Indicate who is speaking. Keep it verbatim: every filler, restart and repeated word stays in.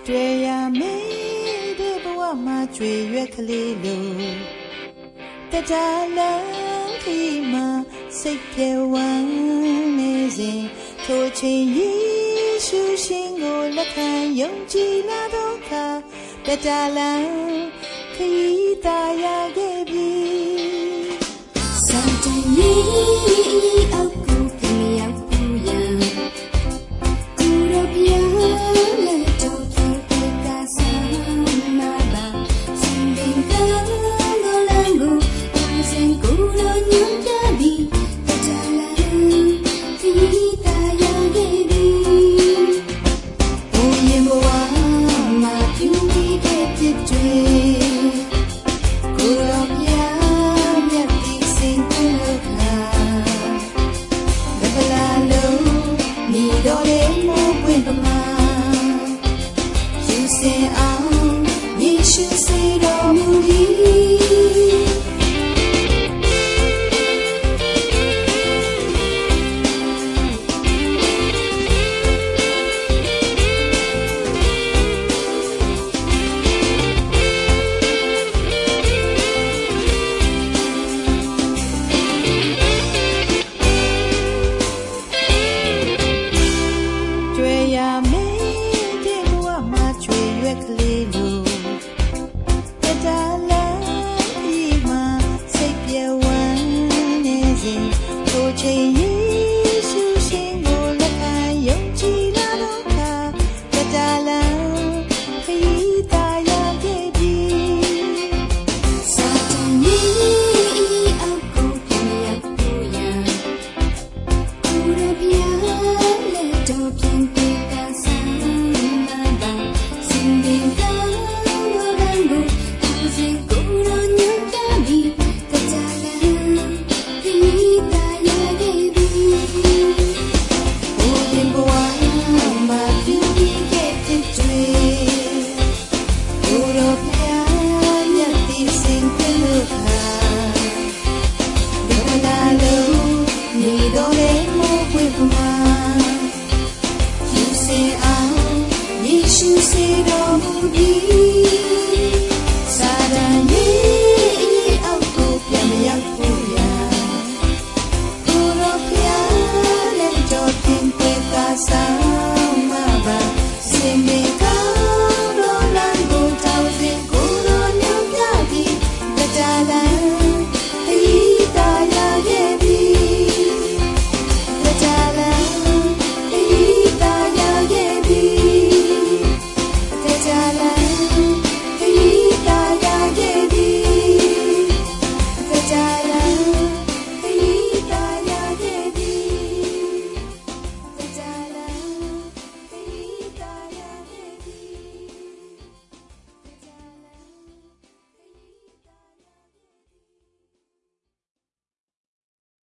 Speaker 1: တွေ့ရမေးတဲ့ဘဝမှာကြွေရွက်ကလေးလိုတတလန်းခီမှာစိတ်ပြေဝမ်းနေစဉ်ထိုချိန်ယေရှုရှင်ကိုလက်ခံယုံကြည်လာတော့ခါတတလန်းခီတာရခဲ့ပြီစံတန်ကြီးအောက်ကိုခမရောက်ဘူးရန်သူတို့ပြ